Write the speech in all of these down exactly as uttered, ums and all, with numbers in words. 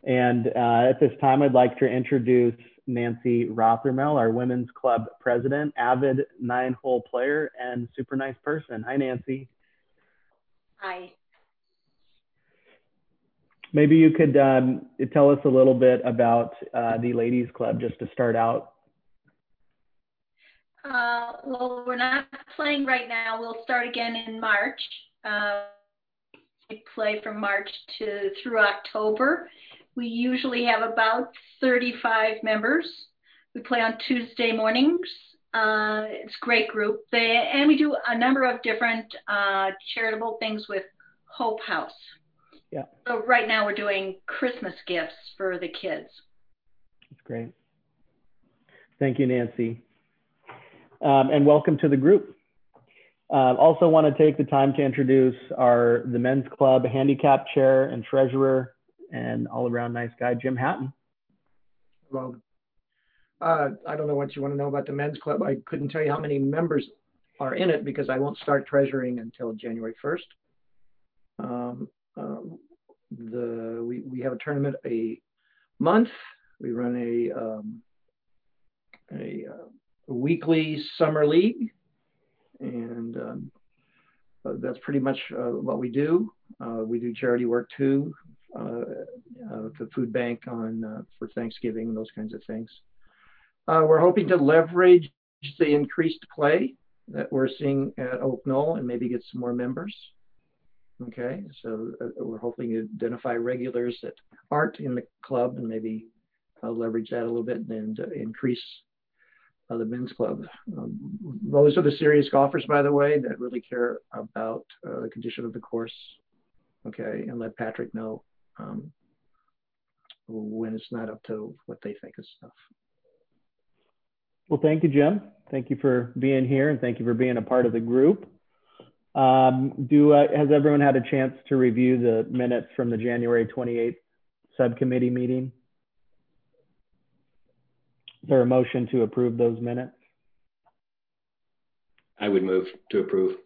And uh, at this time, I'd like to introduce Nancy Rothermel, our Women's Club president, avid nine-hole player, and super nice person. Hi, Nancy. Hi. Maybe you could um, tell us a little bit about uh, the Ladies Club just to start out. Uh, well, we're not playing right now. We'll start again in March. Uh, we play from March to through October. We usually have about thirty-five members. We play on Tuesday mornings. Uh, it's a great group. They, and we do a number of different uh, charitable things with Hope House. Yeah. So right now we're doing Christmas gifts for the kids. That's great. Thank you, Nancy. Um, and welcome to the group. Uh, also want to take the time to introduce our the Men's Club handicap chair and treasurer and all around nice guy, Jim Hatton. Hello. Uh, I don't know what you want to know about the Men's Club. I couldn't tell you how many members are in it because I won't start treasuring until January first. Um, uh, the we, we have a tournament a month. We run a, um, a, uh, a weekly summer league, and um, uh, that's pretty much uh, what we do. Uh, we do charity work too, uh, uh, the food bank on uh, for Thanksgiving, those kinds of things. Uh, we're hoping to leverage the increased play that we're seeing at Oak Knoll and maybe get some more members. Okay, so uh, we're hoping to identify regulars that aren't in the club and maybe uh, leverage that a little bit and uh, increase uh, the Men's Club. Um, those are the serious golfers, by the way, that really care about uh, the condition of the course. Okay, and let Patrick know um, when it's not up to what they think is stuff. Well, thank you, Jim. Thank you for being here, and thank you for being a part of the group. Um, do uh, has everyone had a chance to review the minutes from the January twenty-eighth subcommittee meeting? Is there a motion to approve those minutes? I would move to approve.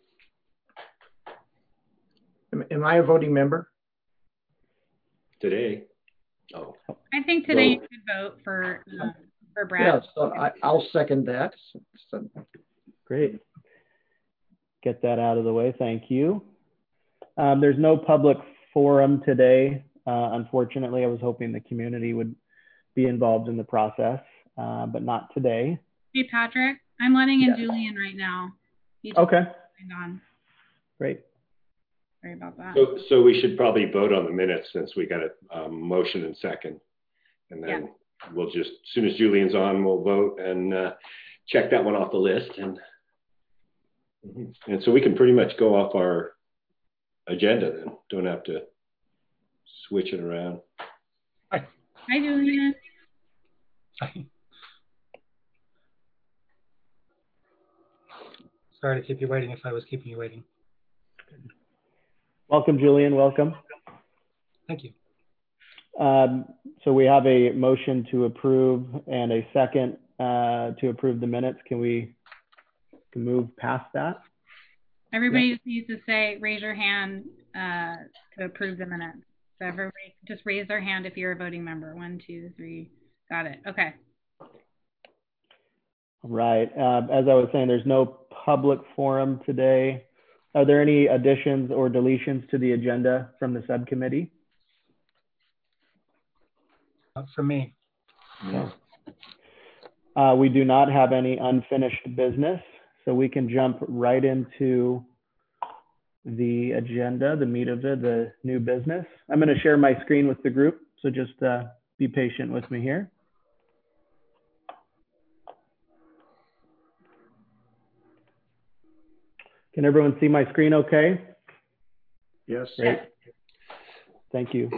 Am, am I a voting member? Today? Oh. I think today vote. You could vote for, uh, for Brad. Yeah, so I, I'll second that. So, great. Get that out of the way. Thank you. Um, there's no public forum today. Uh, unfortunately, I was hoping the community would be involved in the process, uh, but not today. Hey, Patrick, I'm letting in yes. Julian right now. Okay. On. Great. Sorry about that. So, so we should probably vote on the minutes since we got a um, motion and second. And then yeah. we'll just, as soon as Julian's on, we'll vote and uh, check that one off the list. And And so we can pretty much go off our agenda then. Don't have to switch it around. Hi, Hi Julian. Hi. Sorry to keep you waiting if I was keeping you waiting. Welcome, Julian. Welcome. Thank you. Um, so we have a motion to approve and a second uh, to approve the minutes. Can we can move past that? Everybody yeah. just needs to say, raise your hand uh, to approve the minutes. So everybody just raise their hand if you're a voting member. One, two, three. Got it. Okay. All right. Uh, as I was saying, there's no public forum today. Are there any additions or deletions to the agenda from the subcommittee? Not for me. No. Uh, we do not have any unfinished business. So we can jump right into the agenda, the meat of it, the new business. I'm going to share my screen with the group, so just uh, be patient with me here. Can everyone see my screen okay? Yes. Great. Thank you.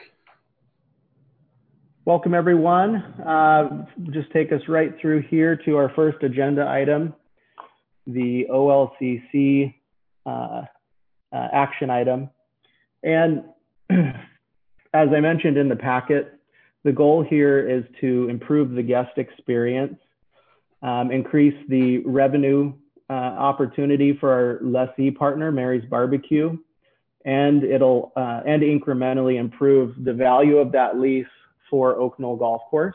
Welcome, everyone. Uh, just take us right through here to our first agenda item, the O L C C uh, uh, action item. And as I mentioned in the packet, the goal here is to improve the guest experience, um, increase the revenue uh, opportunity for our lessee partner, Mary's Barbecue, and it'll uh, and incrementally improve the value of that lease for Oak Knoll Golf Course.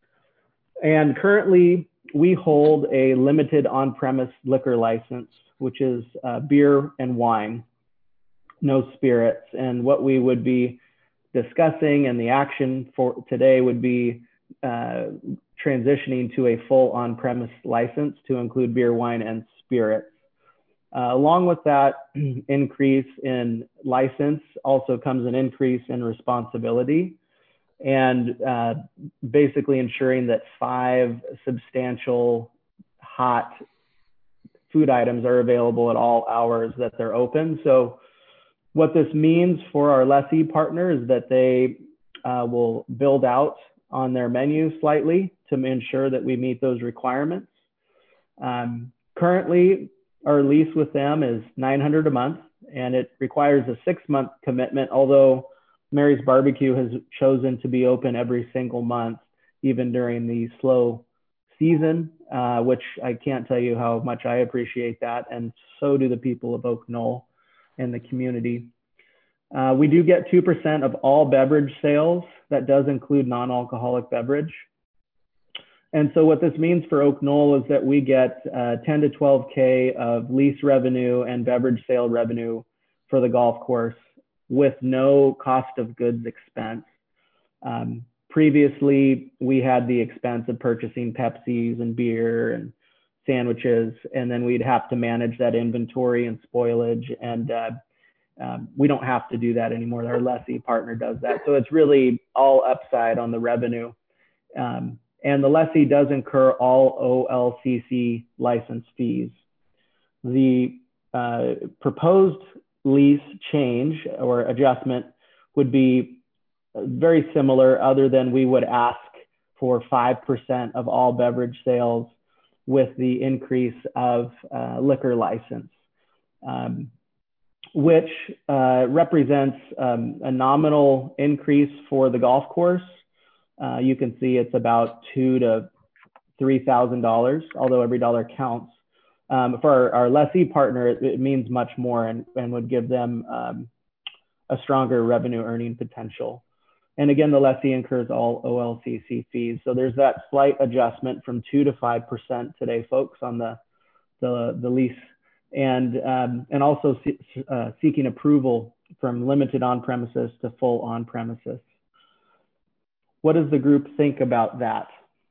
And currently, we hold a limited on-premise liquor license, which is uh, beer and wine, no spirits. And what we would be discussing and the action for today would be uh, transitioning to a full on-premise license to include beer, wine, and spirits. Uh, along with that increase in license also comes an increase in responsibility, and uh, basically ensuring that five substantial hot food items are available at all hours that they're open. So what this means for our lessee partner is that they uh, will build out on their menu slightly to ensure that we meet those requirements. Um, currently, our lease with them is nine hundred dollars a month, and it requires a six-month commitment, although Mary's Barbecue has chosen to be open every single month, even during the slow season, uh, which I can't tell you how much I appreciate that, and so do the people of Oak Knoll and the community. Uh, we do get two percent of all beverage sales. That does include non-alcoholic beverage. And so what this means for Oak Knoll is that we get uh, ten to twelve K of lease revenue and beverage sale revenue for the golf course with no cost of goods expense. Um, previously, we had the expense of purchasing Pepsis and beer and sandwiches, and then we'd have to manage that inventory and spoilage. And uh, um, we don't have to do that anymore. Our lessee partner does that. So it's really all upside on the revenue. Um, and the lessee does incur all O L C C license fees. The uh, proposed lease change or adjustment would be very similar, other than we would ask for five percent of all beverage sales with the increase of uh, liquor license, um, which uh, represents um, a nominal increase for the golf course. Uh, you can see it's about two to three thousand dollars, although every dollar counts. Um, for our, our lessee partner, it, it means much more and, and would give them um, a stronger revenue earning potential. And again, the lessee incurs all O L C C fees. So there's that slight adjustment from two to five percent today, folks, on the the, the lease, and um, and also uh, seeking approval from limited on premises to full on premises. What does the group think about that?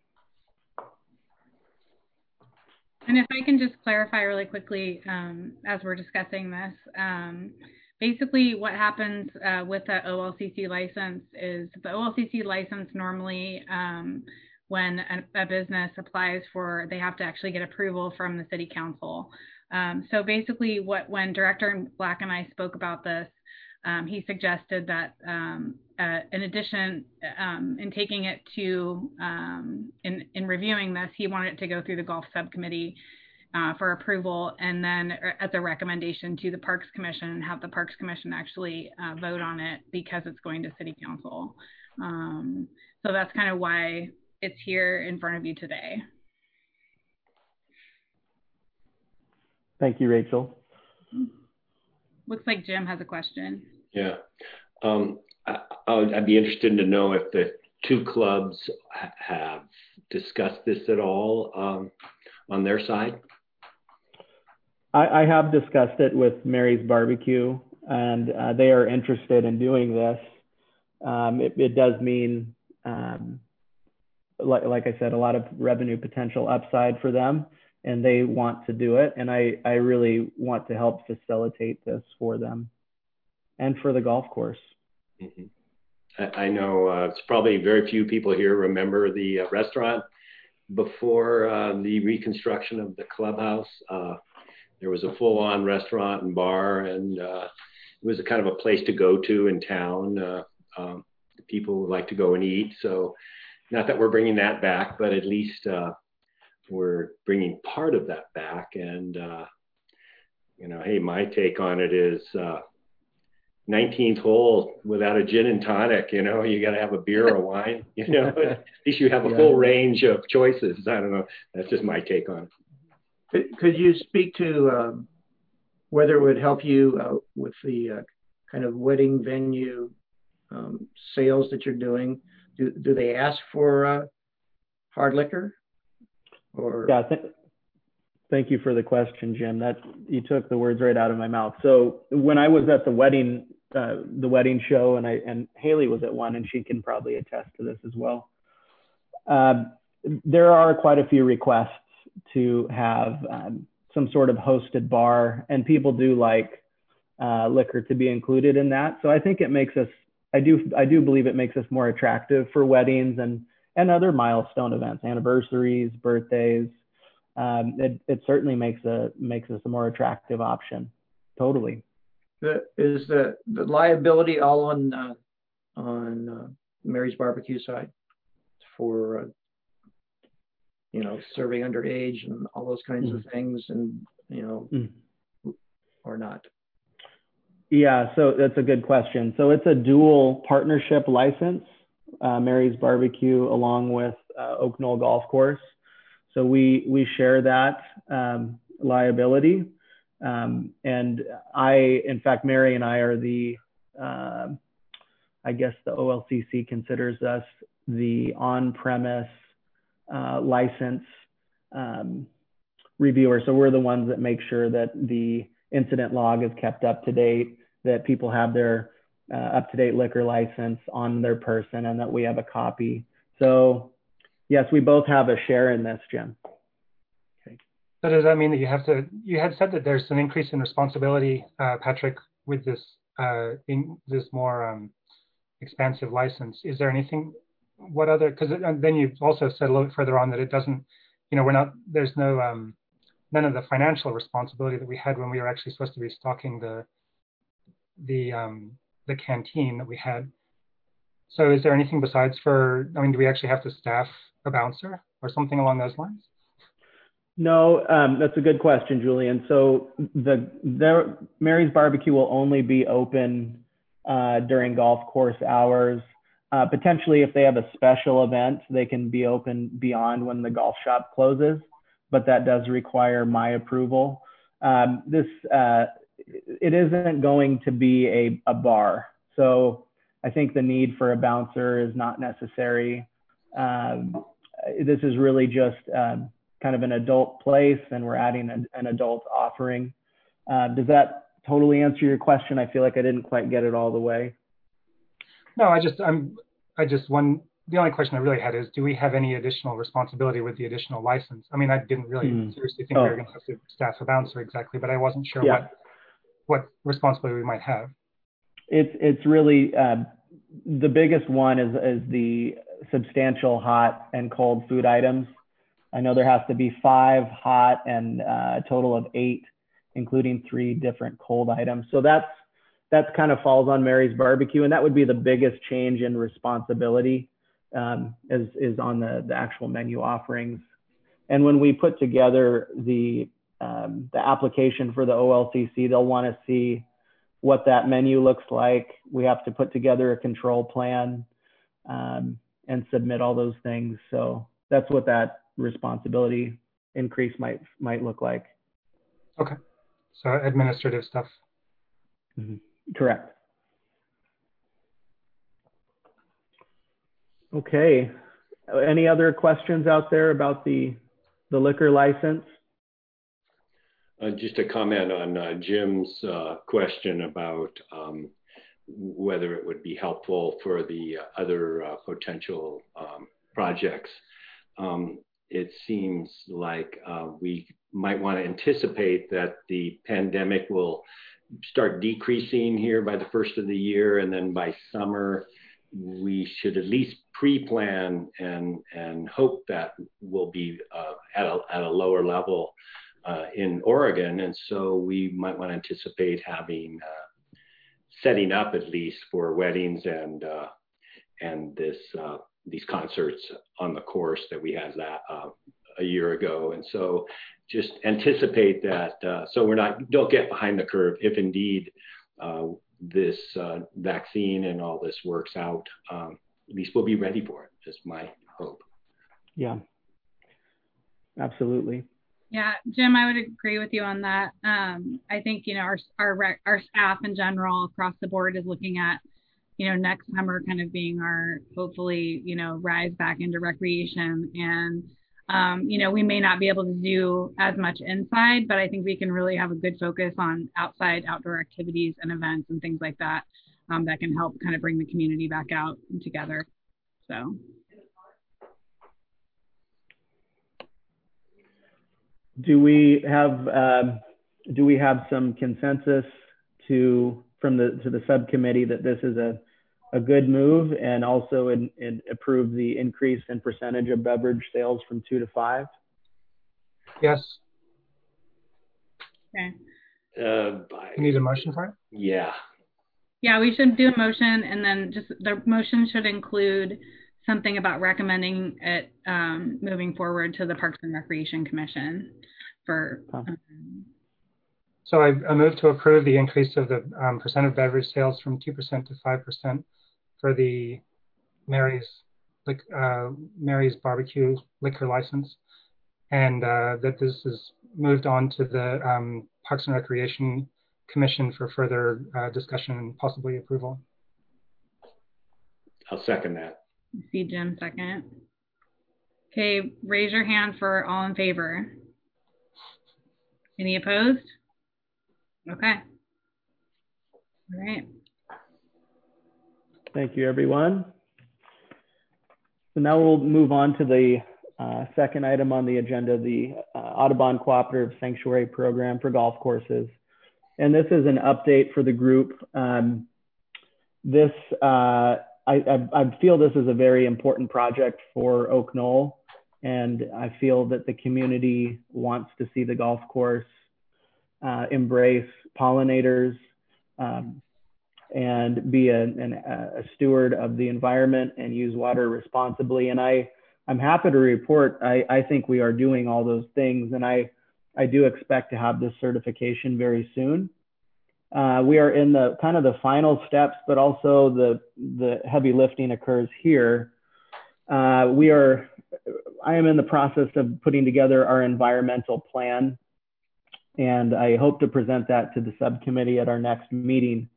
And if I can just clarify really quickly, um, as we're discussing this, um, basically what happens uh, with the O L C C license is the O L C C license normally, um, when a, a business applies for, they have to actually get approval from the city council. Um, so basically what, when Director Black and I spoke about this, um, he suggested that um, uh, in addition, um, in taking it to, um, in, in reviewing this, he wanted it to go through the golf subcommittee uh, for approval, and then as a recommendation to the Parks Commission, and have the Parks Commission actually uh, vote on it because it's going to City Council. Um, so that's kind of why it's here in front of you today. Thank you, Rachel. Looks like Jim has a question. Yeah, um, I, I'd be interested to know if the two clubs ha have discussed this at all um, on their side. I, I have discussed it with Mary's Barbecue, and uh, they are interested in doing this. Um, it, it does mean, um, like, like I said, a lot of revenue potential upside for them, and they want to do it. And I, I really want to help facilitate this for them and for the golf course. Mm-hmm. I, I know uh, it's probably very few people here remember the uh, restaurant before uh, the reconstruction of the clubhouse. Uh, there was a full-on restaurant and bar, and uh, it was a kind of a place to go to in town. Uh, um, people like to go and eat. So not that we're bringing that back, but at least uh, we're bringing part of that back. And, uh, you know, hey, my take on it is uh, nineteenth hole without a gin and tonic, you know, you got to have a beer or wine, you know, at least you have a yeah. full range of choices. I don't know. That's just my take on it. Could, could you speak to um, whether it would help you uh, with the uh, kind of wedding venue um, sales that you're doing, do, do they ask for uh, hard liquor? Or yeah, th thank you for the question, Jim. That you took the words right out of my mouth. So when I was at the wedding, uh, the wedding show, and I and Haley was at one, and she can probably attest to this as well. Um, there are quite a few requests to have um, some sort of hosted bar, and people do like uh, liquor to be included in that. So I think it makes us, I do, I do believe it makes us more attractive for weddings and and other milestone events, anniversaries, birthdays. Um, it it certainly makes a makes us a more attractive option. Totally. the, is the the liability all on uh, on uh, Mary's Barbecue side for uh, you know, serving underage and all those kinds mm. of things, and you know, mm. or not? Yeah, so that's a good question. So it's a dual partnership license, uh, Mary's Barbecue along with uh, Oak Knoll Golf Course. So we we share that um, liability, um, and I, in fact, Mary and I are the, uh, I guess the O L C C considers us the on-premise uh, license um, reviewer. So we're the ones that make sure that the incident log is kept up to date, that people have their uh, up-to-date liquor license on their person, and that we have a copy. So yes, we both have a share in this, Jim. Okay. So does that mean that you have to, you had said that there's an increase in responsibility, uh, Patrick, with this, uh, in this more um, expansive license. Is there anything, what other, because then you also said a little bit further on that it doesn't, you know, we're not, there's no, um, none of the financial responsibility that we had when we were actually supposed to be stocking the, the, um, the canteen that we had. So is there anything besides for, I mean, do we actually have to staff a bouncer or something along those lines? No, um, that's a good question, Julian. So the, the Mary's Barbecue will only be open uh, during golf course hours. Uh, potentially, if they have a special event, they can be open beyond when the golf shop closes, but that does require my approval. Um, this, uh, it isn't going to be a, a bar. So I think the need for a bouncer is not necessary. Um, this is really just um, kind of an adult place, and we're adding an, an adult offering. Uh, does that totally answer your question? I feel like I didn't quite get it all the way. No, I just, I'm, I just, one, the only question I really had is, do we have any additional responsibility with the additional license? I mean, I didn't really mm. seriously think oh. we were going to have to staff a bouncer exactly, but I wasn't sure yeah. what, what responsibility we might have. It's, it's really, uh, the biggest one is, is the substantial hot and cold food items. I know there has to be five hot and uh, a total of eight, including three different cold items. So that's, that's kind of falls on Mary's Barbecue, and that would be the biggest change in responsibility um, is, is on the, the actual menu offerings. And when we put together the, um, the application for the O L C C, they'll want to see what that menu looks like. We have to put together a control plan um, and submit all those things. So that's what that responsibility increase might might look like. Okay, so administrative stuff. Mm-hmm. Correct. Okay, any other questions out there about the the liquor license? Uh, just a comment on uh, Jim's uh, question about um, whether it would be helpful for the other uh, potential um, projects. Um, it seems like uh, we might want to anticipate that the pandemic will start decreasing here by the first of the year, and then by summer, we should at least pre-plan and, and hope that we'll be uh, at, a, at a lower level Uh, in Oregon, and so we might want to anticipate having uh, setting up at least for weddings and uh, and this uh, these concerts on the course that we had that uh, a year ago, and so just anticipate that uh, so we're not don't get behind the curve if indeed uh, this uh, vaccine and all this works out. Um, at least we'll be ready for it. Is my hope. Yeah, absolutely. Yeah, Jim, I would agree with you on that. Um, I think, you know, our, our, rec- our staff in general across the board is looking at, you know, next summer kind of being our, hopefully, you know, rise back into recreation. And, um, you know, we may not be able to do as much inside, but I think we can really have a good focus on outside outdoor activities and events and things like that, um, that can help kind of bring the community back out together. So. Do we have um, do we have some consensus to from the to the subcommittee that this is a a good move, and also in, in approve the increase in percentage of beverage sales from two to five? Yes. Okay. Uh, You need a motion for it? Yeah. Yeah, we should do a motion, and then just the motion should include something about recommending it um, moving forward to the Parks and Recreation Commission for. Um, so I, I move to approve the increase of the um, percent of beverage sales from two percent to five percent for the Mary's, like uh, Mary's Barbecue liquor license, and uh, that this is moved on to the um, Parks and Recreation Commission for further uh, discussion and possibly approval. I'll second that. See Jim second. Okay, raise your hand for all in favor. Any opposed? Okay. All right. Thank you, everyone. So now we'll move on to the uh, second item on the agenda, the uh, Audubon Cooperative Sanctuary Program for golf courses. And this is an update for the group. Um, this, uh, I, I, I feel this is a very important project for Oak Knoll, and I feel that the community wants to see the golf course uh, embrace pollinators, um, and be a, an, a steward of the environment and use water responsibly. And I, I'm happy to report, I, I think we are doing all those things, and I, I do expect to have this certification very soon. Uh, we are in the kind of the final steps, but also the, the heavy lifting occurs here. Uh, we are, I am in the process of putting together our environmental plan, and I hope to present that to the subcommittee at our next meeting.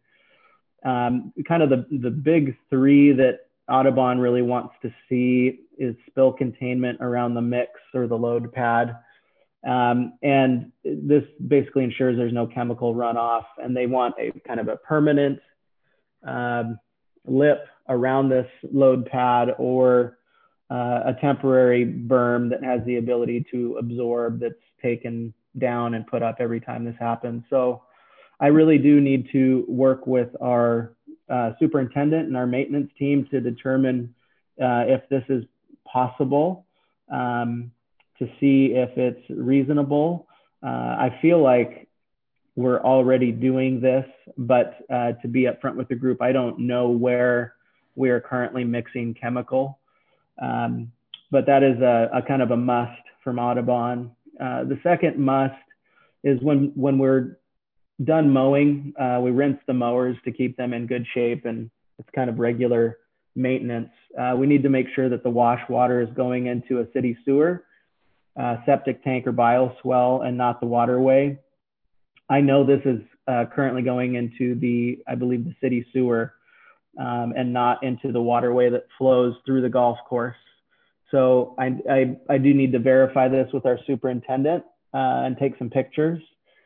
Um, kind of the, the big three that Audubon really wants to see is spill containment around the mix or the load pad. Um, and this basically ensures there's no chemical runoff, and they want a kind of a permanent um, lip around this load pad, or uh, a temporary berm that has the ability to absorb, that's taken down and put up every time this happens. So I really do need to work with our uh, superintendent and our maintenance team to determine uh, if this is possible, um, to see if it's reasonable. Uh, I feel like we're already doing this, but uh, to be upfront with the group, I don't know where we are currently mixing chemical. Um, but that is a, a kind of a must from Audubon. Uh, the second must is when, when we're done mowing, uh, we rinse the mowers to keep them in good shape, and it's kind of regular maintenance. Uh, we need to make sure that the wash water is going into a city sewer, uh, septic tank, or bioswale, and not the waterway. I know this is uh, currently going into the, I believe, the city sewer, um, and not into the waterway that flows through the golf course. So I, I, I do need to verify this with our superintendent uh, and take some pictures,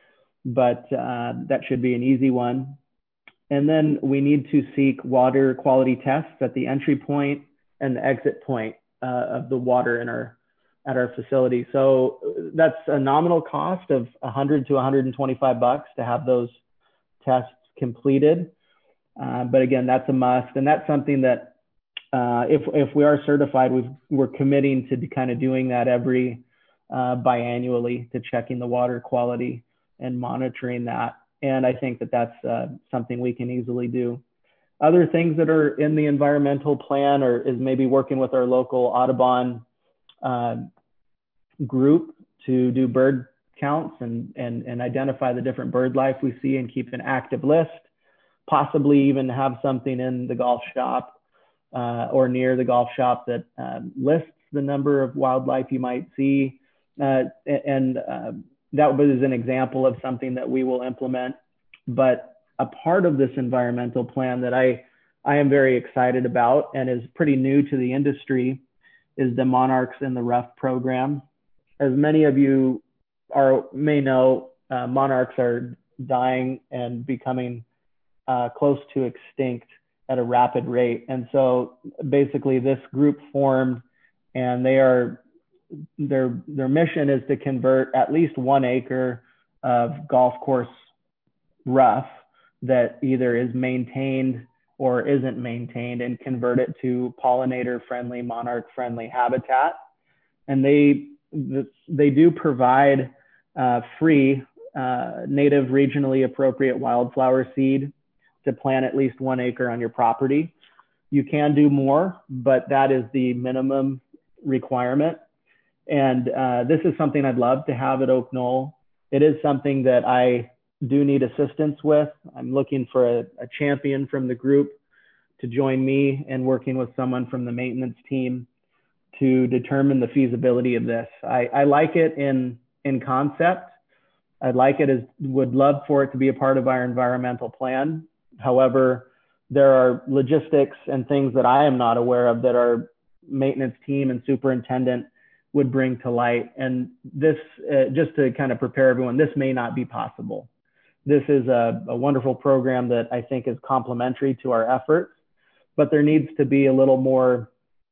but uh, that should be an easy one. And then we need to seek water quality tests at the entry point and the exit point uh, of the water in our, at our facility. So that's a nominal cost of one hundred to one hundred twenty-five bucks to have those tests completed. Uh, but again, that's a must. And that's something that uh, if, if we are certified, we've, we're committing to kind of doing that every uh, biannually, to checking the water quality and monitoring that. And I think that that's uh, something we can easily do. Other things that are in the environmental plan, or is maybe working with our local Audubon uh, group to do bird counts and, and, and identify the different bird life we see and keep an active list, possibly even have something in the golf shop uh, or near the golf shop that uh, lists the number of wildlife you might see, uh, and uh, that was an example of something that we will implement. But a part of this environmental plan that I, I am very excited about and is pretty new to the industry is the Monarchs in the Rough program. As many of you are, may know, uh, monarchs are dying and becoming uh, close to extinct at a rapid rate. And so basically this group formed, and they are, their, their mission is to convert at least one acre of golf course rough that either is maintained or isn't maintained and convert it to pollinator friendly, monarch friendly habitat. And they, they do provide uh, free uh, native regionally appropriate wildflower seed to plant at least one acre on your property. You can do more, but that is the minimum requirement. And uh, this is something I'd love to have at Oak Knoll. It is something that I do need assistance with. I'm looking for a, a champion from the group to join me in working with someone from the maintenance team to determine the feasibility of this. I, I like it in, in concept. I'd like it as, would love for it to be a part of our environmental plan. However, there are logistics and things that I am not aware of that our maintenance team and superintendent would bring to light. And this, uh, just to kind of prepare everyone, this may not be possible. This is a, a wonderful program that I think is complementary to our efforts, but there needs to be a little more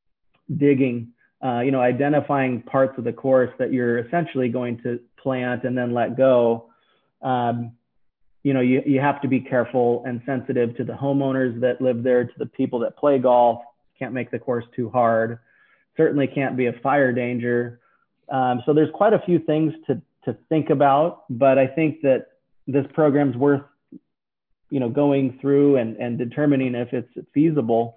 digging, uh, you know, identifying parts of the course that you're essentially going to plant and then let go. Um, you know, you, you have to be careful and sensitive to the homeowners that live there, to the people that play golf. Can't make the course too hard. Certainly can't be a fire danger. Um, so there's quite a few things to, to think about, but I think that this program's worth, you know, going through and, and determining if it's feasible.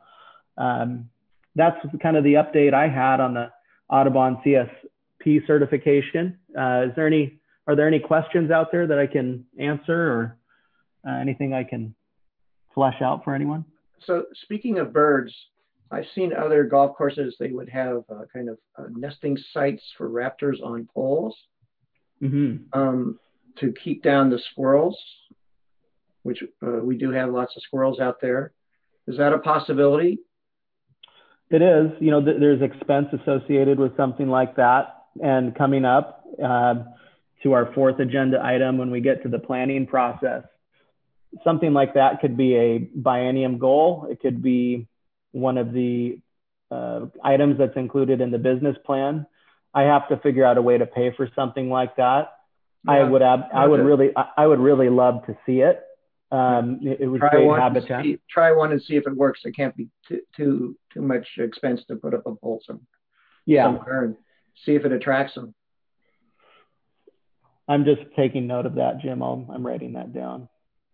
Um, that's kind of the update I had on the Audubon C S P certification. Uh, is there any, are there any questions out there that I can answer, or uh, anything I can flesh out for anyone? So speaking of birds, I've seen other golf courses, they would have uh, kind of uh, nesting sites for raptors on poles mm-hmm. um, to keep down the squirrels, which uh, we do have lots of squirrels out there. Is that a possibility? It is. You know, th there's expense associated with something like that. And coming up uh, to our fourth agenda item when we get to the planning process, something like that could be a biennium goal. It could be one of the uh, items that's included in the business plan. I have to figure out a way to pay for something like that. Yeah, I would ab I would really I, I would really love to see it. Um, it, it was try great one habitat. See, try one and see if it works. It can't be too too too much expense to put up a pole some, yeah. somewhere and see if it attracts them. I'm just taking note of that, Jim. I'll, I'm writing that down.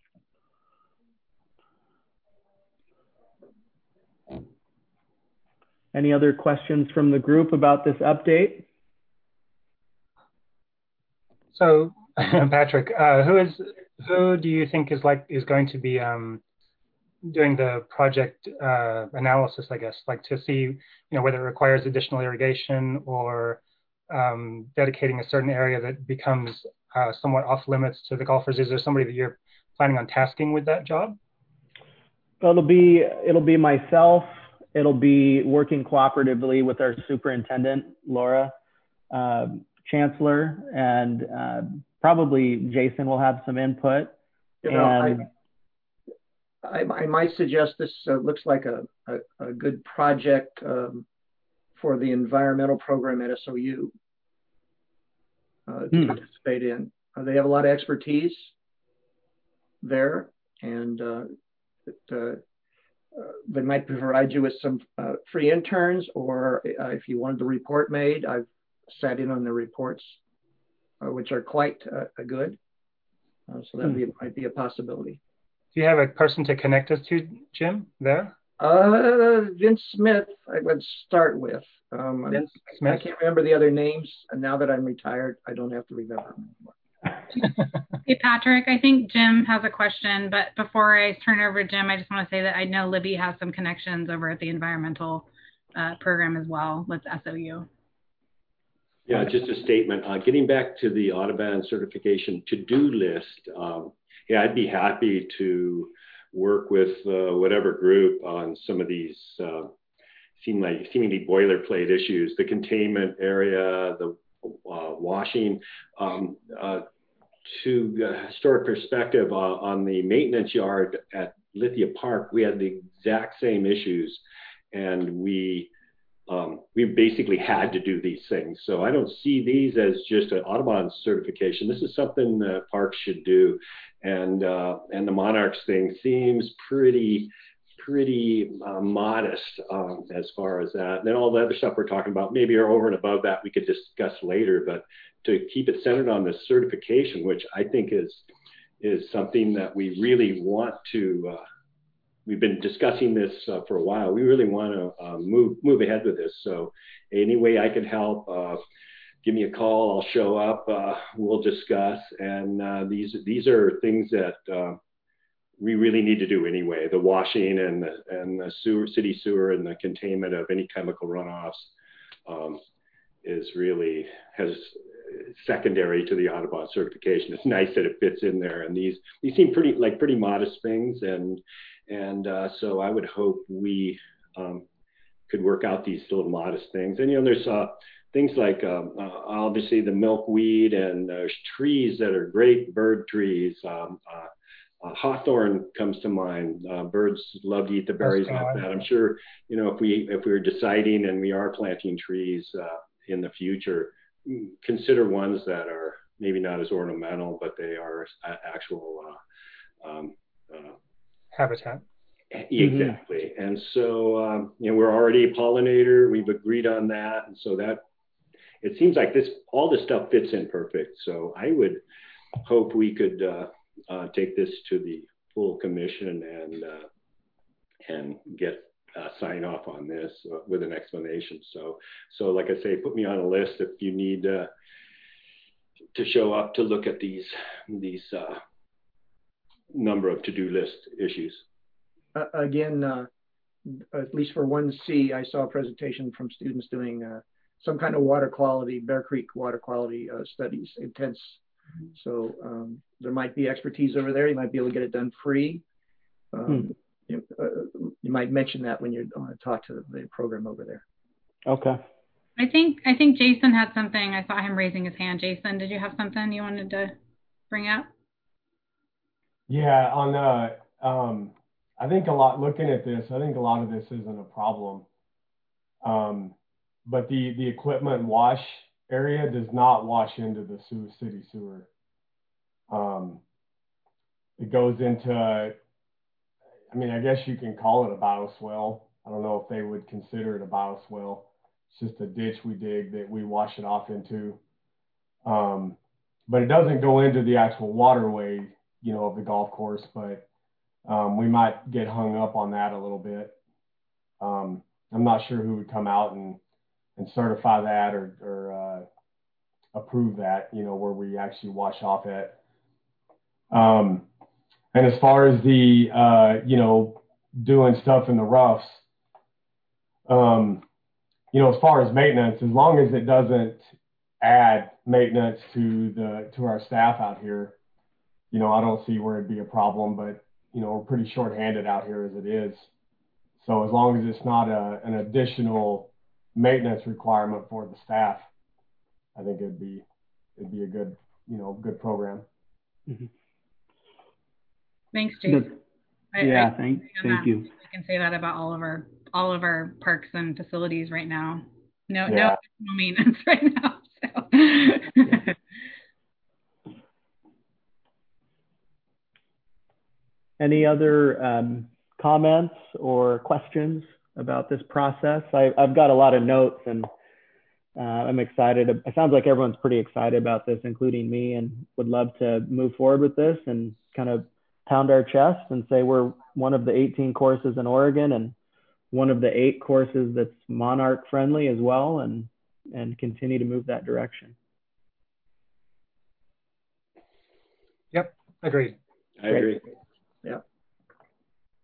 Any other questions from the group about this update? So, Patrick, uh, who is who do you think is like is going to be um, doing the project uh, analysis? I guess, like to see, you know, whether it requires additional irrigation or um, dedicating a certain area that becomes uh, somewhat off limits to the golfers. Is there somebody that you're planning on tasking with that job? Well, it'll be it'll be myself. It'll be working cooperatively with our superintendent, Laura, uh, Chancellor, and uh, probably Jason will have some input. You know, and I, I, I might suggest this uh, looks like a, a, a good project um, for the environmental program at S O U uh, to hmm. participate in. Uh, they have a lot of expertise there, and uh, it, uh, Uh, they might provide you with some uh, free interns, or uh, if you wanted the report made, I've sat in on the reports, uh, which are quite uh, good. Uh, so that hmm. might be a possibility. Do you have a person to connect us to, Jim, there? Uh, Vince Smith, I would start with. Um, Vince Smith? I can't remember the other names, and now that I'm retired, I don't have to remember them anymore. Hey, Patrick, I think Jim has a question, but before I turn it over to Jim, I just want to say that I know Libby has some connections over at the environmental uh, program as well with S O U. Yeah, just a statement. Uh, getting back to the Audubon certification to-do list, um, yeah, I'd be happy to work with uh, whatever group on some of these uh, seem like seemingly boilerplate issues, the containment area, the uh, washing. Um, uh, to uh, historic perspective uh, on the maintenance yard at Lithia Park, we had the exact same issues, and we um, we basically had to do these things. So I don't see these as just an Audubon certification. This is something that parks should do, and uh, and the Monarchs thing seems pretty pretty uh, modest um, as far as that. And then all the other stuff we're talking about, maybe are over and above that we could discuss later, but to keep it centered on this certification, which I think is is something that we really want to, uh, we've been discussing this uh, for a while. We really want to uh, move move ahead with this. So any way I can help, uh, give me a call, I'll show up, uh, we'll discuss. And uh, these, these are things that uh, we really need to do anyway. The washing and the, and the sewer, city sewer, and the containment of any chemical runoffs um, is really, has secondary to the Audubon certification. It's nice that it fits in there, and these these seem pretty like pretty modest things, and and uh, so I would hope we um, could work out these little modest things. And you know, there's uh, things like um, uh, obviously the milkweed, and there's trees that are great bird trees. Um, uh, Uh, hawthorn comes to mind. Uh, birds love to eat the berries off that. I'm sure, you know, if we if we were deciding and we are planting trees uh, in the future, consider ones that are maybe not as ornamental, but they are actual uh, um, uh, habitat. Exactly. Mm-hmm. And so, um, you know, we're already a pollinator. We've agreed on that, and so that it seems like this all this stuff fits in perfect. So I would hope we could. Uh, Uh, take this to the full commission and uh, and get uh, sign off on this uh, with an explanation. So, so like I say, put me on a list if you need uh, to show up to look at these these uh, number of to-do list issues. Uh, again, uh, at least for one C, I saw a presentation from students doing uh, some kind of water quality, Bear Creek water quality uh, studies, intense. So um, there might be expertise over there. You might be able to get it done free. Um, hmm. you, uh, you might mention that when you uh, talk to the program over there. Okay. I think I think Jason had something. I saw him raising his hand. Jason, did you have something you wanted to bring up? Yeah, on uh, um, I think a lot. Looking at this, I think a lot of this isn't a problem. Um, but the the equipment wash area does not wash into the Sioux City sewer. Um, it goes into, I mean, I guess you can call it a bioswale. I don't know if they would consider it a bioswale. It's just a ditch we dig that we wash it off into. Um, but it doesn't go into the actual waterway, you know, of the golf course, but um, we might get hung up on that a little bit. Um, I'm not sure who would come out and and certify that or, or uh, approve that, you know, where we actually wash off at. Um, and as far as the, uh, you know, doing stuff in the roughs, um, you know, as far as maintenance, as long as it doesn't add maintenance to the to our staff out here, you know, I don't see where it'd be a problem. But you know, we're pretty short-handed out here as it is. So as long as it's not a, an additional maintenance requirement for the staff, I think it'd be it'd be a good, you know, good program. Mm-hmm. Thanks, Jason. I, yeah, I, thank thank you. I can say that about all of our all of our parks and facilities right now. No, yeah. no maintenance right now. So. yeah. Any other um, comments or questions about this process? I, I've got a lot of notes, and uh, I'm excited. It sounds like everyone's pretty excited about this, including me, and would love to move forward with this and kind of pound our chest and say we're one of the eighteen courses in Oregon and one of the eight courses that's monarch friendly as well, and and continue to move that direction. Yep, agreed. I agree. Yeah.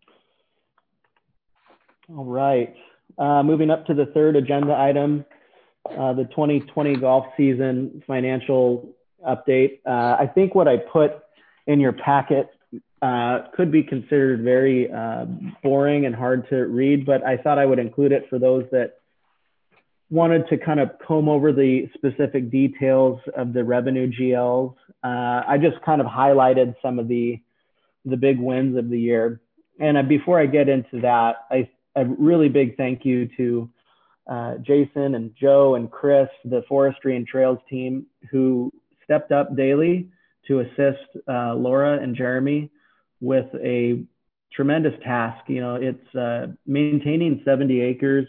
All right. Uh, moving up to the third agenda item, uh, the twenty twenty golf season financial update. Uh, I think what I put in your packet uh, could be considered very uh, boring and hard to read, but I thought I would include it for those that wanted to kind of comb over the specific details of the revenue G Ls. Uh, I just kind of highlighted some of the, the big wins of the year. And uh, before I get into that, I, a really big thank you to uh, Jason and Joe and Chris, the forestry and trails team, who stepped up daily to assist uh, Laura and Jeremy with a tremendous task. You know, it's uh, maintaining seventy acres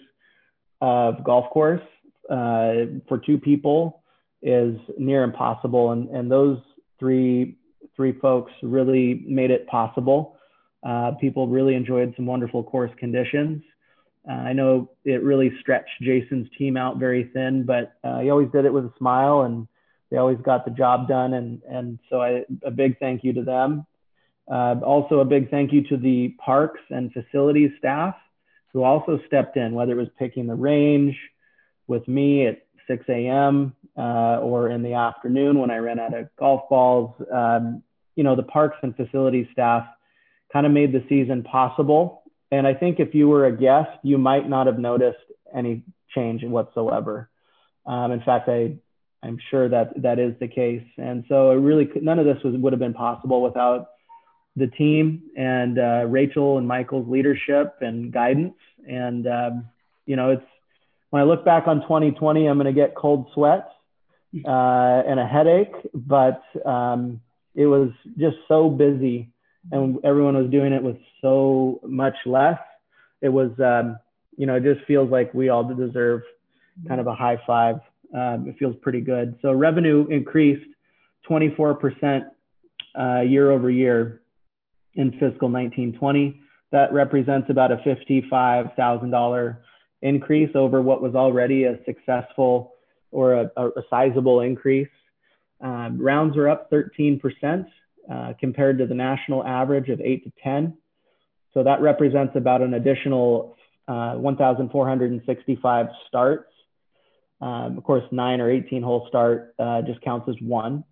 of golf course uh, for two people is near impossible. And, and those three, three folks really made it possible. Uh, people really enjoyed some wonderful course conditions. Uh, I know it really stretched Jason's team out very thin, but uh, he always did it with a smile and they always got the job done. And, and so I, a big thank you to them. Uh, also a big thank you to the parks and facilities staff who also stepped in, whether it was picking the range with me at six A M uh, or in the afternoon when I ran out of golf balls. Um, you know, the parks and facilities staff kind of made the season possible. And I think if you were a guest, you might not have noticed any change whatsoever. Um, in fact, I, I'm sure that that is the case. And so it really, none of this was, would have been possible without the team and uh, Rachel and Michael's leadership and guidance. And, um, you know, it's, when I look back on twenty twenty, I'm going to get cold sweats uh, and a headache, but um, it was just so busy and everyone was doing it with so much less. It was, um, you know, it just feels like we all deserve kind of a high five. Um, it feels pretty good. So revenue increased twenty-four percent uh, year over year in fiscal nineteen twenty. That represents about a fifty-five thousand dollars increase over what was already a successful or a, a sizable increase. Um, rounds are up thirteen percent uh, compared to the national average of eight to ten. So that represents about an additional uh, one thousand four hundred sixty-five starts. Um, of course, nine or eighteen hole start uh, just counts as one.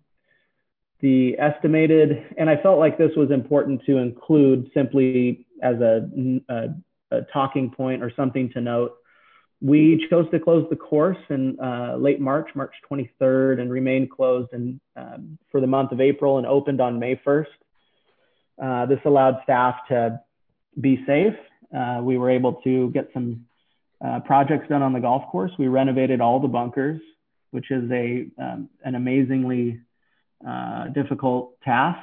The estimated, and I felt like this was important to include simply as a, a, a talking point or something to note. We chose to close the course in uh, late March, March twenty-third, and remained closed in, um, for the month of April and opened on May first. Uh, this allowed staff to be safe. Uh, we were able to get some uh, projects done on the golf course. We renovated all the bunkers, which is a um, an amazingly uh, difficult task.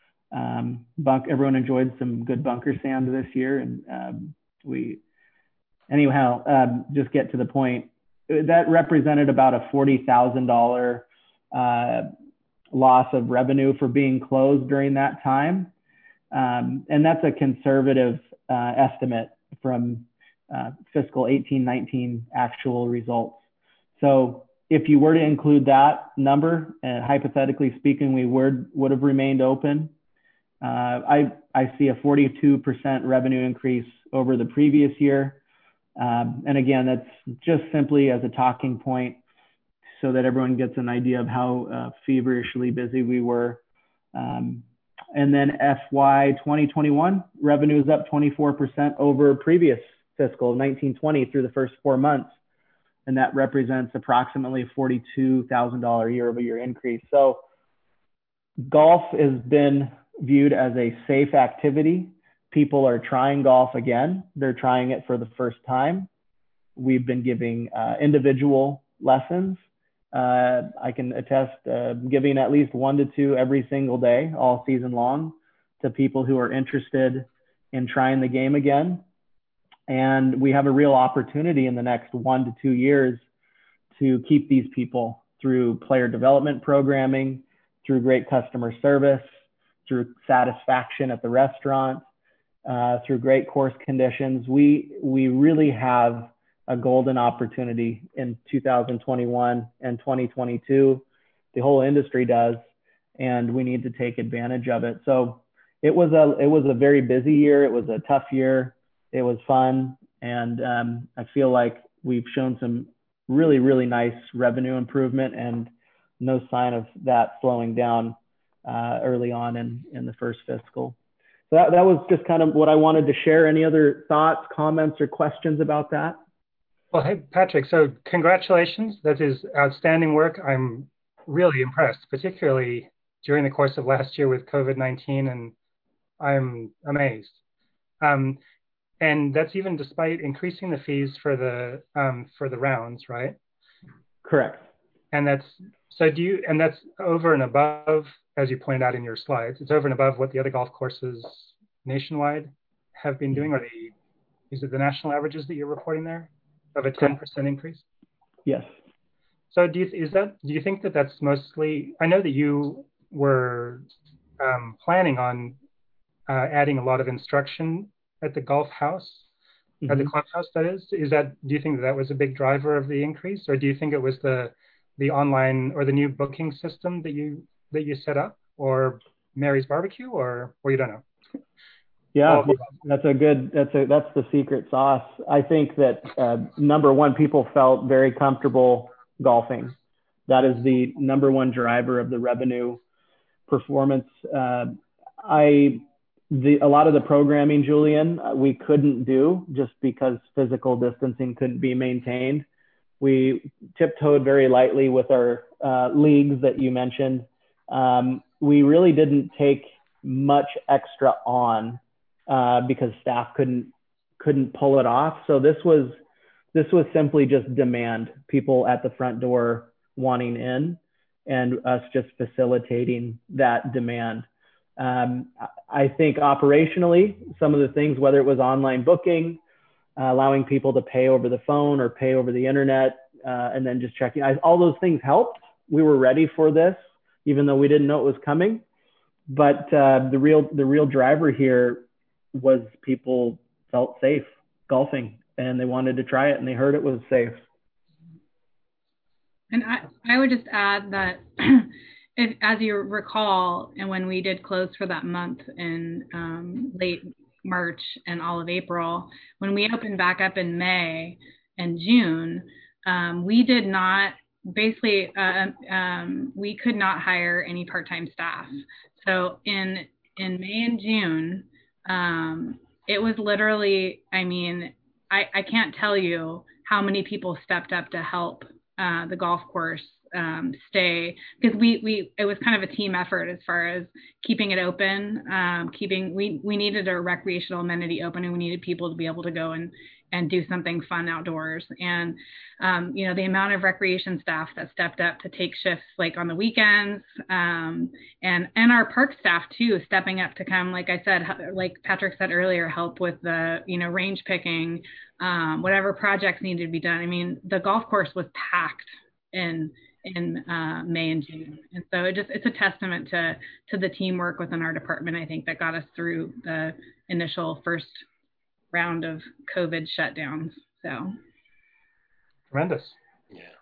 Um, bunk, everyone enjoyed some good bunker sand this year, and um, we, anyhow, um, just get to the point. That represented about a forty thousand dollars uh, loss of revenue for being closed during that time. Um, and that's a conservative uh, estimate from uh, fiscal eighteen nineteen actual results. So if you were to include that number, uh, hypothetically speaking, we would, would have remained open. Uh, I, I see a forty-two percent revenue increase over the previous year. Um, and again, that's just simply as a talking point so that everyone gets an idea of how uh, feverishly busy we were. Um, and then F Y twenty twenty-one, revenue is up twenty-four percent over previous fiscal nineteen twenty through the first four months. And that represents approximately forty-two thousand dollars year over year increase. So golf has been viewed as a safe activity. People are trying golf again. They're trying it for the first time. We've been giving uh, individual lessons. Uh, I can attest uh, giving at least one to two every single day, all season long, to people who are interested in trying the game again. And we have a real opportunity in the next one to two years to keep these people through player development programming, through great customer service, through satisfaction at the restaurant, uh, through great course conditions. We, we really have a golden opportunity in two thousand twenty-one and twenty twenty-two. The whole industry does, and we need to take advantage of it. So it was a, it was a very busy year. It was a tough year. It was fun. And um, I feel like we've shown some really, really nice revenue improvement and no sign of that slowing down uh, early on in, in the first fiscal. So that, that was just kind of what I wanted to share. Any other thoughts, comments, or questions about that? Well, hey, Patrick, so congratulations. That is outstanding work. I'm really impressed, particularly during the course of last year with COVID nineteen, and I'm amazed. Um, and that's even despite increasing the fees for the um, for the rounds, right? Correct. And that's, so do you, and that's over and above, as you pointed out in your slides, it's over and above what the other golf courses nationwide have been doing, or the, is it the national averages that you're reporting there of a ten percent increase? Yes. So do you, is that, do you think that that's mostly, I know that you were um, planning on uh, adding a lot of instruction at the golf house, mm-hmm. at the clubhouse, that is, is that, do you think that, that was a big driver of the increase, or do you think it was the the online or the new booking system that you that you set up, or Mary's Barbecue, or or you don't know? Yeah, well, that's a good, that's a, that's the secret sauce. I think that uh, number one, people felt very comfortable golfing. That is the number one driver of the revenue performance. Uh, I, the, a lot of the programming, Julian, uh, we couldn't do just because physical distancing couldn't be maintained. We tiptoed very lightly with our uh, leagues that you mentioned. Um, we really didn't take much extra on uh, because staff couldn't couldn't pull it off. So this was this was simply just demand, people at the front door wanting in, and us just facilitating that demand. Um, I think operationally, some of the things, whether it was online booking, Uh, allowing people to pay over the phone or pay over the internet, uh, and then just checking. I, all those things helped. We were ready for this, even though we didn't know it was coming. But uh, the real the real driver here was people felt safe golfing, and they wanted to try it, and they heard it was safe. And I, I would just add that, if, as you recall, and when we did close for that month in um, late March and all of April, when we opened back up in May and June, um, we did not, basically, uh, um, we could not hire any part-time staff. So in in May and June, um, it was literally, I mean, I, I can't tell you how many people stepped up to help uh, the golf course Um, stay, because we we it was kind of a team effort as far as keeping it open, um, keeping we we needed a recreational amenity open, and we needed people to be able to go and and do something fun outdoors. And um, you know, the amount of recreation staff that stepped up to take shifts like on the weekends, um, and and our park staff too, stepping up to come, like I said, like Patrick said earlier, help with the you know range picking, um, whatever projects needed to be done. I mean, the golf course was packed in in uh, May and June. And so it just, it's a testament to, to the teamwork within our department, I think, that got us through the initial first round of COVID shutdowns. So. Tremendous. Yeah.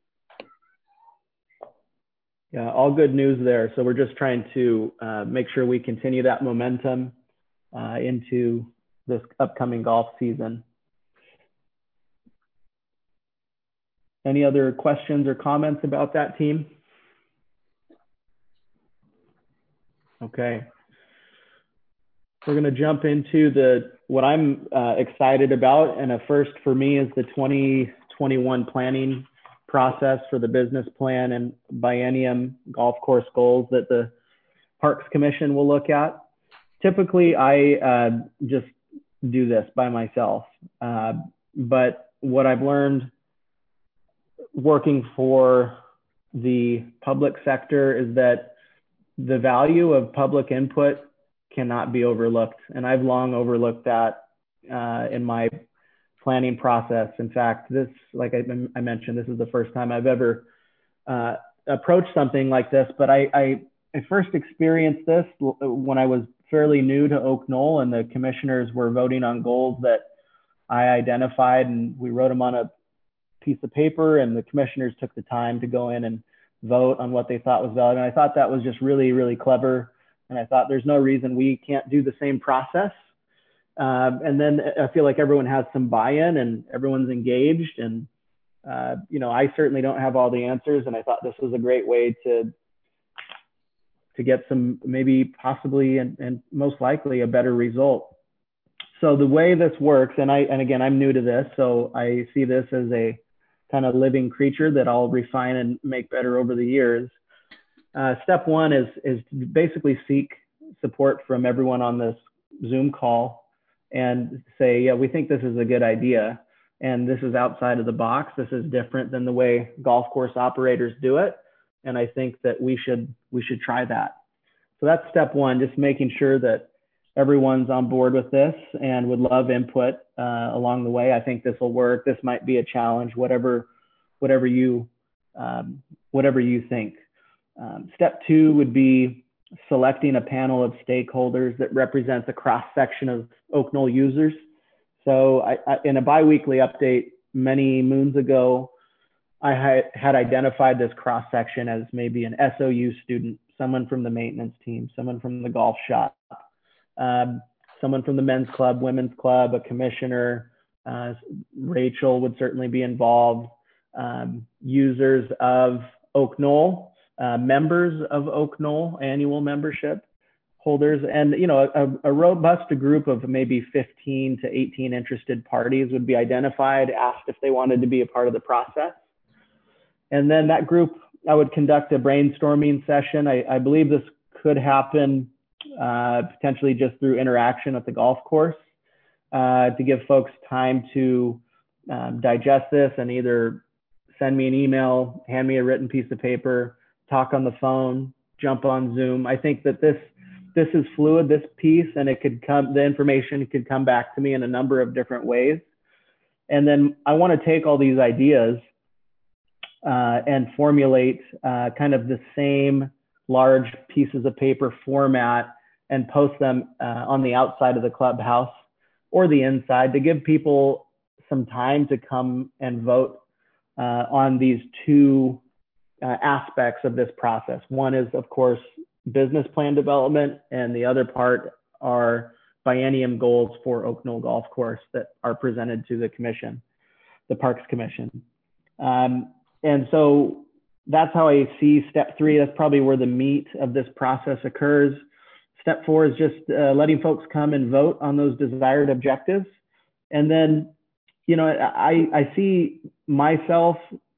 Yeah, all good news there. So we're just trying to uh, make sure we continue that momentum uh, into this upcoming golf season. Any other questions or comments about that, team? Okay. We're going to jump into the what I'm uh, excited about, and a first for me is the twenty twenty-one planning process for the business plan and biennium golf course goals that the Parks Commission will look at. Typically, I uh, just do this by myself, uh, but what I've learned working for the public sector is that the value of public input cannot be overlooked. And I've long overlooked that uh, in my planning process. In fact, this, like I, I mentioned, this is the first time I've ever uh, approached something like this, but I, I, I first experienced this when I was fairly new to Oak Knoll, and the commissioners were voting on goals that I identified, and we wrote them on a piece of paper, and the commissioners took the time to go in and vote on what they thought was valid. And I thought that was just really, really clever. And I thought there's no reason we can't do the same process. Um, and then I feel like everyone has some buy-in and everyone's engaged. And Uh, you know, I certainly don't have all the answers, and I thought this was a great way to to get some, maybe possibly and, and most likely a better result. So the way this works, and I and again, I'm new to this, so I see this as a kind of living creature that I'll refine and make better over the years. Uh, step one is is to basically seek support from everyone on this Zoom call and say, yeah, we think this is a good idea, and this is outside of the box. This is different than the way golf course operators do it, and I think that we should we should try that. So that's step one, just making sure that everyone's on board with this and would love input uh, along the way. I think this will work. This might be a challenge, whatever, whatever you, um, whatever you think. Um, step two would be selecting a panel of stakeholders that represents a cross section of Oak Knoll users. So I, I, in a biweekly update many moons ago, I had, had identified this cross section as maybe an S O U student, someone from the maintenance team, someone from the golf shop, Um, someone from the men's club, women's club, a commissioner. uh, Rachel would certainly be involved, um, users of Oak Knoll, uh, members of Oak Knoll, annual membership holders, and you know, a, a robust group of maybe fifteen to eighteen interested parties would be identified, asked if they wanted to be a part of the process. And then that group, I would conduct a brainstorming session. I, I believe this could happen Uh, potentially just through interaction at the golf course, uh, to give folks time to um, digest this and either send me an email, hand me a written piece of paper, talk on the phone, jump on Zoom. I think that this this is fluid, this piece, and it could come, the information could come back to me in a number of different ways. And then I want to take all these ideas uh, and formulate uh, kind of the same large pieces of paper format and post them uh, on the outside of the clubhouse or the inside to give people some time to come and vote uh, on these two uh, aspects of this process. One is, of course, business plan development, and the other part are biennium goals for Oak Knoll Golf Course that are presented to the commission, the Parks Commission. Um, and so that's how I see step three. That's probably where the meat of this process occurs. Step four is just uh, letting folks come and vote on those desired objectives. And then, you know, I, I see myself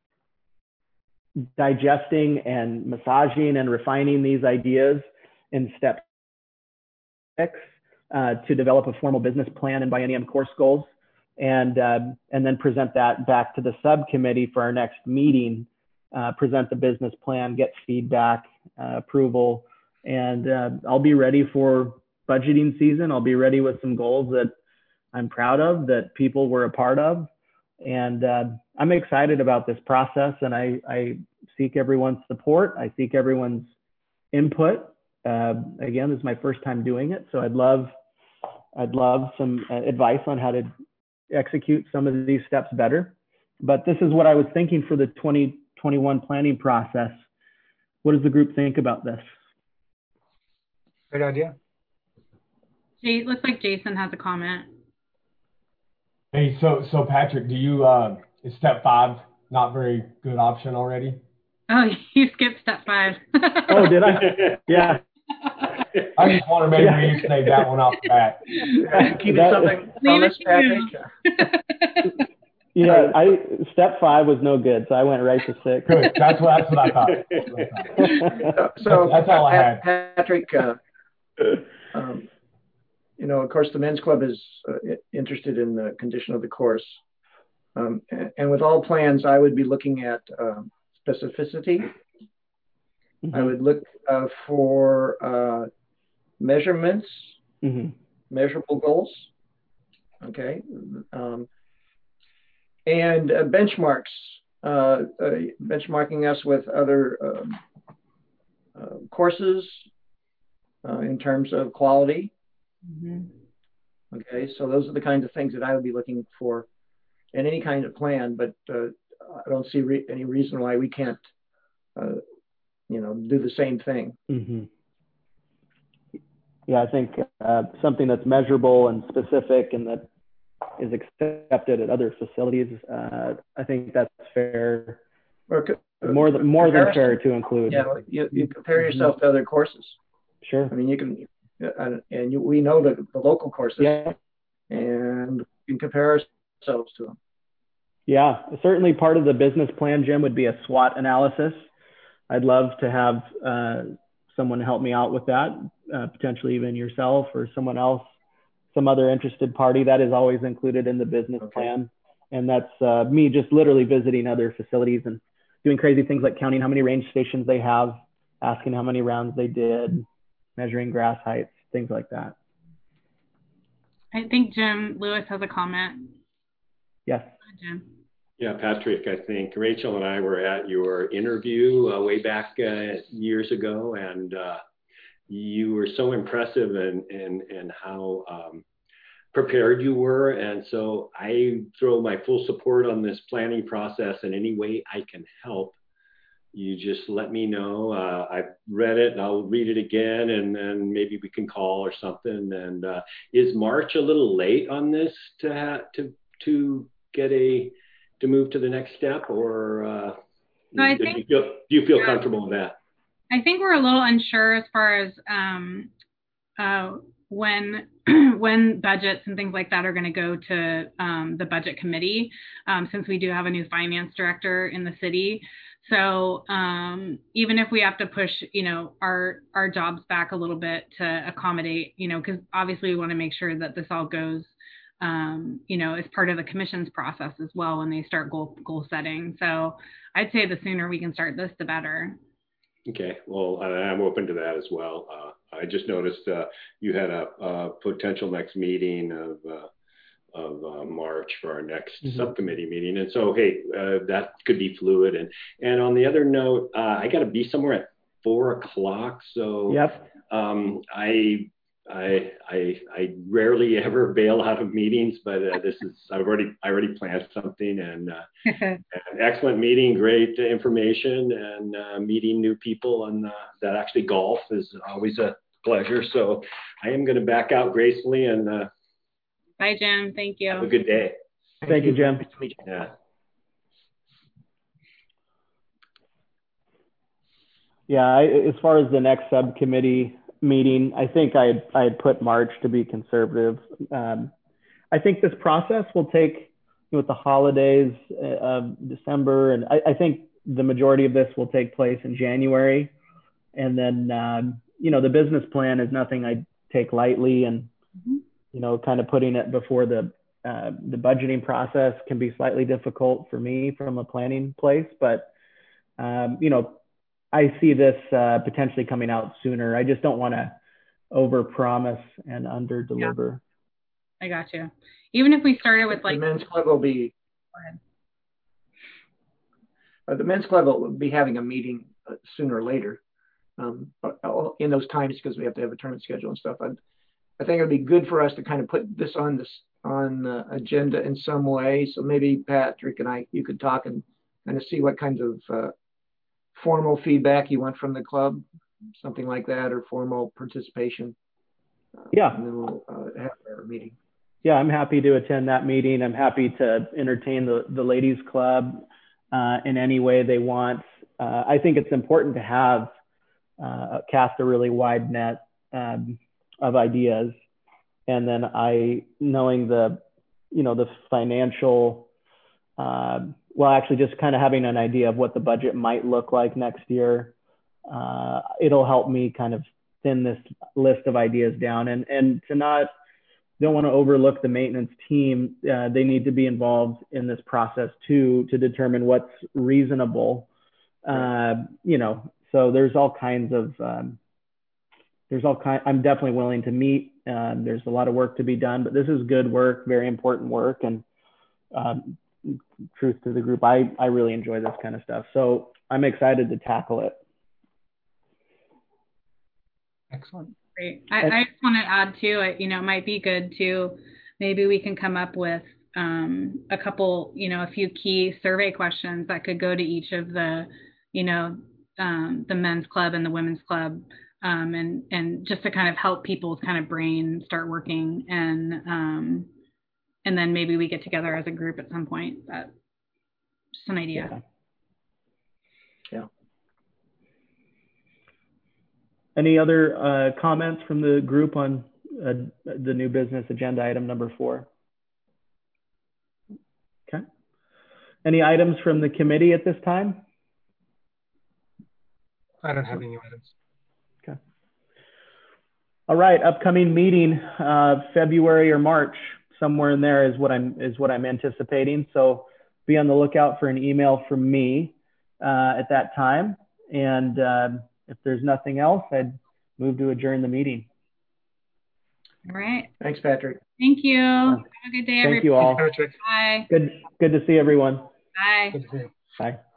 digesting and massaging and refining these ideas in step six uh, to develop a formal business plan and biennium course goals, and, uh, and then present that back to the subcommittee for our next meeting, uh, present the business plan, get feedback, uh, approval, and uh, I'll be ready for budgeting season. I'll be ready with some goals that I'm proud of, that people were a part of. And uh, I'm excited about this process, and I, I seek everyone's support. I seek everyone's input. Uh, again, this is my first time doing it, so I'd love, I'd love some uh, advice on how to execute some of these steps better. But this is what I was thinking for the twenty twenty-one planning process. What does the group think about this? Great idea. It looks like Jason has a comment. Hey, so so Patrick, do you uh, is step five not very good option already? Oh, you skipped step five. Oh, did I? Yeah. I just want to make sure you say that one off the bat. Yeah, keep it something from us, Patrick. Yeah, I step five was no good, so I went right to six. Good. That's what that's what I thought. That's what I thought. So that's, that's all I had. Patrick, uh, um, you know, of course, the men's club is uh, interested in the condition of the course, um, and, and with all plans, I would be looking at um, specificity. Mm-hmm. I would look uh, for uh, measurements, mm-hmm. measurable goals. Okay. Um, and uh, benchmarks, uh, uh, benchmarking us with other um, uh, courses uh, in terms of quality. Mm-hmm. Okay, so those are the kinds of things that I would be looking for in any kind of plan, but uh, I don't see re any reason why we can't, uh, you know, do the same thing. Mm-hmm. Yeah, I think uh, something that's measurable and specific and that is accepted at other facilities. Uh, I think that's fair. Or, more than more than fair to include. Yeah, you, you compare yourself to other courses. Sure. I mean, you can, uh, and you, we know the, the local courses, yeah. and we can compare ourselves to them. Yeah, certainly part of the business plan, Jim, would be a SWOT analysis. I'd love to have uh, someone help me out with that, uh, potentially even yourself or someone else, some other interested party. That is always included in the business okay. plan. And that's uh, me just literally visiting other facilities and doing crazy things like counting how many range stations they have, asking how many rounds they did, measuring grass heights, things like that. I think Jim Lewis has a comment. Yes. Jim. Yeah, Patrick, I think Rachel and I were at your interview uh, way back uh, years ago, and uh, you were so impressive in, in, in how um, prepared you were. And so I throw my full support on this planning process in any way I can help. You just let me know. Uh, I've read it and I'll read it again, and then maybe we can call or something. And uh, is March a little late on this to ha- to to get a to move to the next step, or uh, so I do, think, you feel, do you feel yeah, comfortable with that? I think we're a little unsure as far as um, uh, when when budgets and things like that are going to go to um, the budget committee, um, since we do have a new finance director in the city. So um, even if we have to push, you know, our our jobs back a little bit to accommodate, you know, because obviously we want to make sure that this all goes, um, you know, as part of the commission's process as well when they start goal goal setting. So I'd say the sooner we can start this, the better. Okay, well, I'm open to that as well. Uh, I just noticed uh, you had a, a potential next meeting of uh, of uh, March for our next mm-hmm. subcommittee meeting, and so hey, uh, that could be fluid. And and on the other note, uh, I got to be somewhere at four o'clock, so yep. um, I. I, I I rarely ever bail out of meetings, but uh, this is I've already I already planned something, and uh, an excellent meeting, great information, and uh, meeting new people, and uh, that actually golf is always a pleasure. So I am going to back out gracefully, and uh, bye, Jim. Thank you. Have a good day. Thank, Thank you, Jim. Yeah. Yeah. I, as far as the next subcommittee meeting, I think I I had put March to be conservative. Um, I think this process will take, you know, with the holidays of uh, December, and I, I think the majority of this will take place in January. And then, um, you know, the business plan is nothing I take lightly, and mm-hmm. you know, kind of putting it before the uh, the budgeting process can be slightly difficult for me from a planning place. But um, you know, I see this uh, potentially coming out sooner. I just don't want to overpromise and underdeliver. Yeah. I got you. Even if we started with like the men's club will be. Go ahead. Uh, the men's club will be having a meeting uh, sooner or later, um, in those times, because we have to have a tournament schedule and stuff. I, I think it'd be good for us to kind of put this on this on the agenda in some way. So maybe Patrick and I, you could talk and kind of see what kinds of uh, formal feedback you want from the club, something like that, or formal participation. Uh, yeah. And then we'll uh, have our meeting. Yeah, I'm happy to attend that meeting. I'm happy to entertain the, the ladies club uh, in any way they want. Uh, I think it's important to have uh, cast a really wide net um, of ideas. And then I, knowing the, you know, the financial, uh, well, actually just kind of having an idea of what the budget might look like next year, uh, it'll help me kind of thin this list of ideas down, and, and to not, don't want to overlook the maintenance team. Uh, they need to be involved in this process too, to determine what's reasonable. Uh, you know, so there's all kinds of, um, there's all kind, I'm definitely willing to meet. Uh, there's a lot of work to be done, but this is good work, very important work. And um, truth to the group, I, I really enjoy this kind of stuff. So I'm excited to tackle it. Excellent. Great. I, I just want to add too, it, you know, it might be good to, maybe we can come up with um, a couple, you know, a few key survey questions that could go to each of the, you know, um, the men's club and the women's club, um, and, and just to kind of help people's kind of brain start working and, um, and then maybe we get together as a group at some point. That's just an idea. Yeah. Yeah. Any other uh, comments from the group on uh, the new business agenda item number four? Okay. Any items from the committee at this time? I don't have any items. Okay. All right, upcoming meeting, uh, February or March, somewhere in there is what I'm is what I'm anticipating. So be on the lookout for an email from me uh, at that time. And uh, if there's nothing else, I'd move to adjourn the meeting. All right. Thanks, Patrick. Thank you. Have a good day, everybody. Thank you all. Patrick. Bye. Good, good to see everyone. Bye. Good to see you. Bye.